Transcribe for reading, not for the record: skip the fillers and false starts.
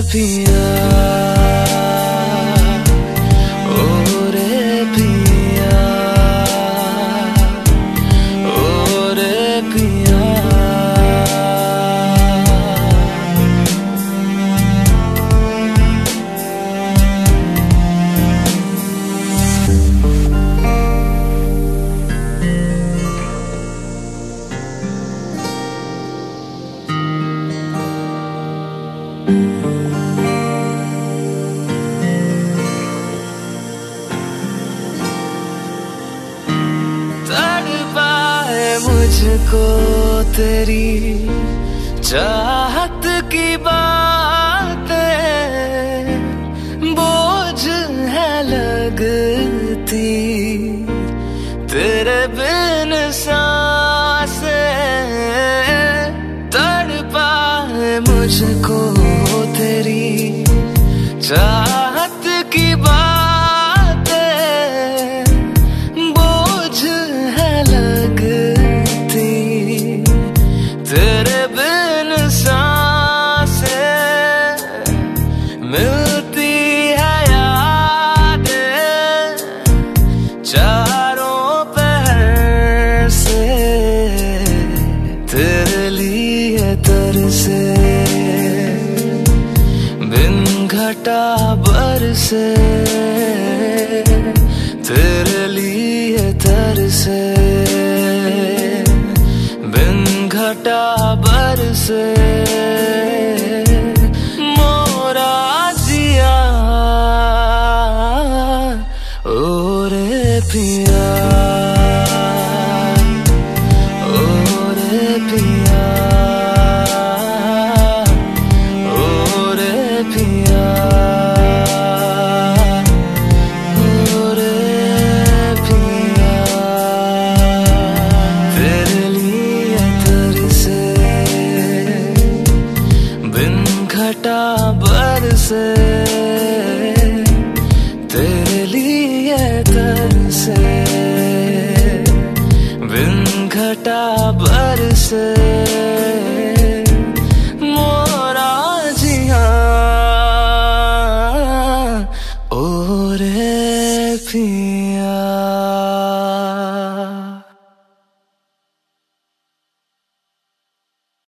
पिया ओ रे पिया ओ रे पिया। मुझको तेरी चाहत की बातें बोझ है लगती, तेरे बिन सांसें तड़पाए मुझको तेरी चाहत की बातें बोझ है लगती, तेरे बिन सांसें मिलती है यादें चारों पहर से, तेरे लिए तरसे बिन घटा बरसे, तेरे लिए तरसे बिन घटा बरसे।